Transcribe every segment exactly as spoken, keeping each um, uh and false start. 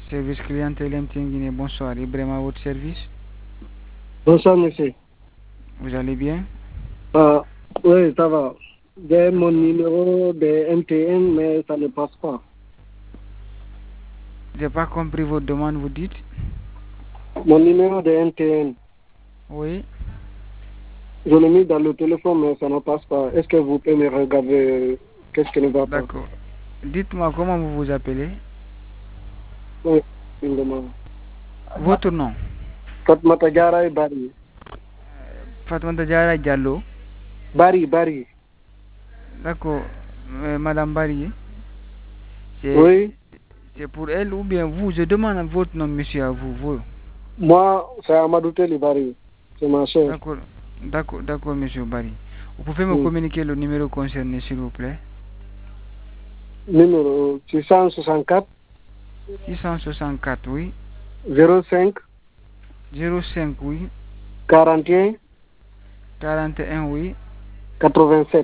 Service clientèle M T N Guinée, bonsoir. Ibrahim à votre service. Bonsoir, monsieur. Vous allez bien? Ah, oui, ça va. J'ai mon numéro de M T N, mais ça ne passe pas. Je n'ai pas compris votre demande, vous dites? Mon numéro de M T N. Oui. Je l'ai mis dans le téléphone, mais ça ne passe pas. Est-ce que vous pouvez me regarder qu'est-ce qui ne va pas? D'accord. Dites-moi comment vous vous appelez? Oui, une demande. Votre nom? Fatmata Diarra et Bari. Fatmata Diarra Diallo. Bari, Bari. D'accord. Euh, Madame Bari. Oui. C'est pour elle ou bien vous? Je demande votre nom, monsieur, à vous. vous. Moi, c'est Amadou Teli Bari. C'est ma chère. D'accord. D'accord, d'accord, monsieur Bari. Vous pouvez me Oui. communiquer le numéro concerné, s'il vous plaît? Numéro six cent soixante-quatre. six cent soixante-quatre, oui. zéro cinq. zéro cinq, oui. quarante et un. quarante et un, oui. quatre-vingt-sept.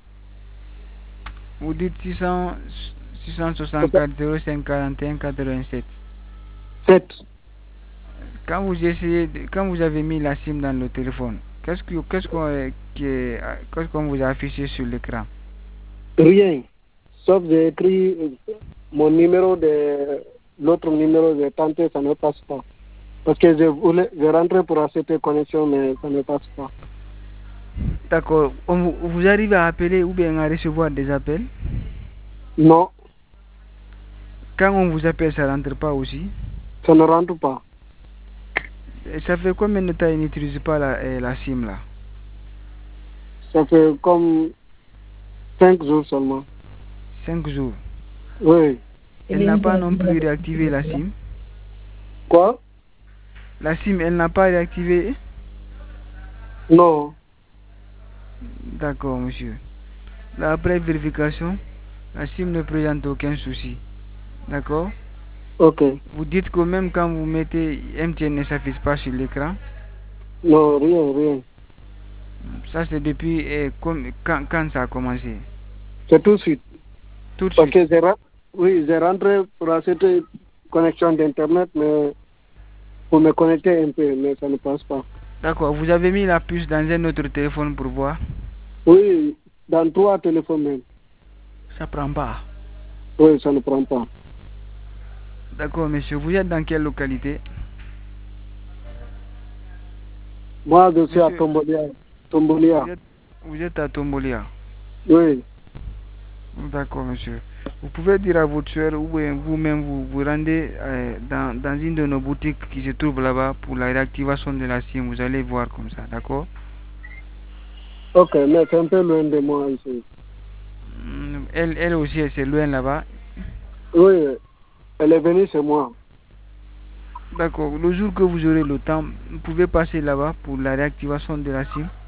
Vous dites six cents, six cent soixante-quatre, zéro cinq, quarante et un, quatre-vingt-sept. sept. Quand vous essayez, de, quand vous avez mis la SIM dans le téléphone, qu'est-ce que, qu'est-ce qu'on, qu'est-ce qu'on vous a affiché sur l'écran? Rien. Sauf j'ai écrit mon numéro de l'autre numéro de tenté, ça ne passe pas. Parce que je voulais, je rentrais pour accepter connexion, mais ça ne passe pas. D'accord. On, vous arrivez à appeler ou bien à recevoir des appels? Non. Quand on vous appelle, ça ne rentre pas aussi? Ça ne rentre pas. Et ça fait combien de temps qu'ils n'utilisent pas la, eh, la SIM là? Ça fait comme cinq jours seulement. cinq jours. Oui. Elle n'a pas non plus réactivé la SIM? Quoi? La SIM, elle n'a pas réactivé? Non. D'accord, monsieur. Là, après vérification, la SIM ne présente aucun souci. D'accord? Ok. Vous dites que même quand vous mettez M T N ne s'affiche pas sur l'écran? Non, rien, rien. Ça, c'est depuis eh, quand, quand ça a commencé? C'est tout de suite. Tout de Parce suite. que j'ai, oui, j'ai rentré pour accepter connexion d'Internet, mais pour me connecter un peu, mais ça ne passe pas. D'accord. Vous avez mis la puce dans un autre téléphone pour voir? Oui, dans trois téléphones même. Ça prend pas. Oui, ça ne prend pas. D'accord, monsieur. Vous êtes dans quelle localité? Moi, je suis Monsieur, à Tombolia. Tombolia. Vous êtes, vous êtes à Tombolia? Oui. D'accord, monsieur. Vous pouvez dire à votre soeur ou vous-même vous vous rendez euh, dans, dans une de nos boutiques qui se trouve là-bas pour la réactivation de la SIM. Vous allez voir comme ça, d'accord? Ok, mais c'est un peu loin de moi ici. Elle, elle aussi, elle c'est loin là-bas. Oui, elle est venue chez moi. D'accord. Le jour que vous aurez le temps, vous pouvez passer là-bas pour la réactivation de la SIM.